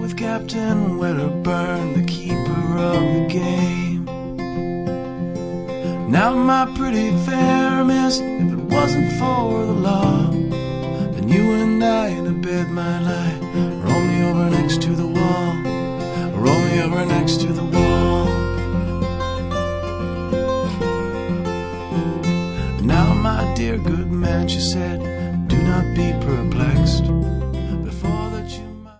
with Captain Wedderburn, the keeper of the game. Now my pretty fair miss, if it wasn't for the law, then you and I in a bed might lie. Roll me over next to the wall, roll me over next to the wall. Now my dear good man, she said, do not be